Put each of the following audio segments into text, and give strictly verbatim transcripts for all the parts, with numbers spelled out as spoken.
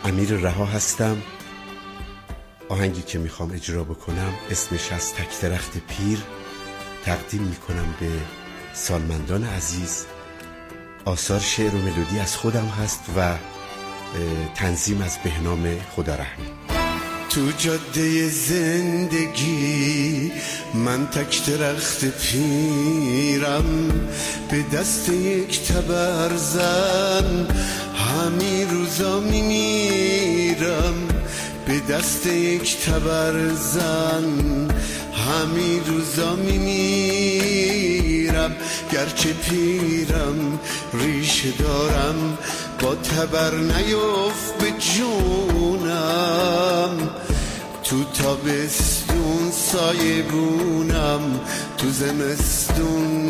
امیر رها هستم. آهنگی که میخوام اجرا بکنم اسمش از تک درخت پیر، تقدیم میکنم به سالمندان عزیز. آثار شعر و ملودی از خودم هست و تنظیم از بهنام خدارحمی. تو جاده زندگی من تک درخت پیرم، به دست یک تبرزن همین روزا میمیرم. به دست یک تبرزن همین روزا میمیرم. گرچه پیرم ریشه دارم، با تبر نیفت به جونم. تو تابستون سایه بونم، تو زمستون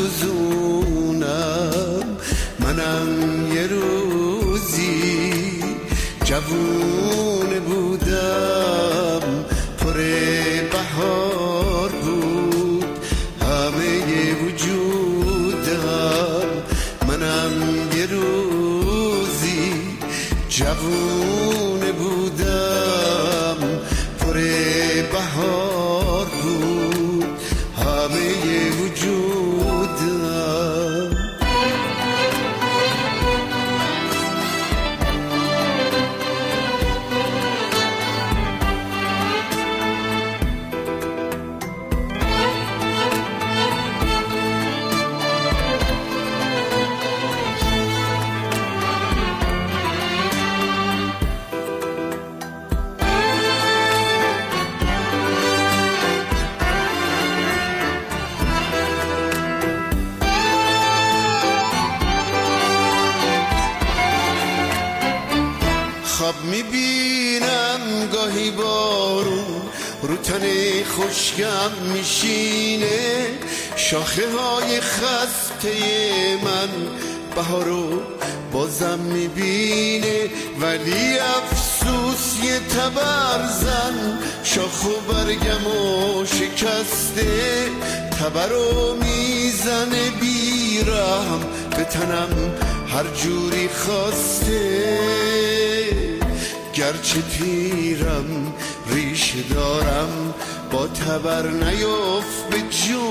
نسوزونم. منم یه روزی جوون بودم، پر بهار بود همه وجودم. منم یه روزی جوون بودم، پر بهار بود همه وجودم. خواب میبینم گاهی بارون رو تن خشکم میشینه، شاخه های خسته من بهارو بازم میبینه. ولی افسوس یه تبرزن شاخ و برگمو شکسته، تبرو میزنه بیرم به تنم هر جوری خواسته. گرچه پیرم ریشه دارم، با تبر نیفت به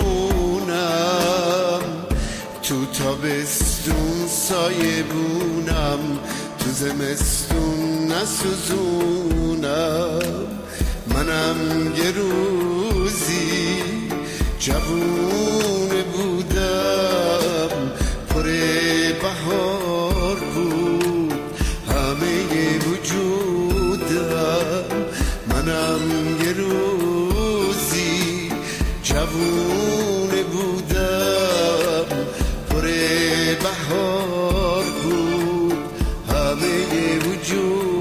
جونم. تو تابستون سایه بونم، تو زمستون نسوزونم. منم یه روزی جوون بودم، پر بهار بود همه وجودم. منم یه روزی جوون بودم، پر بهار بود همه وجودم.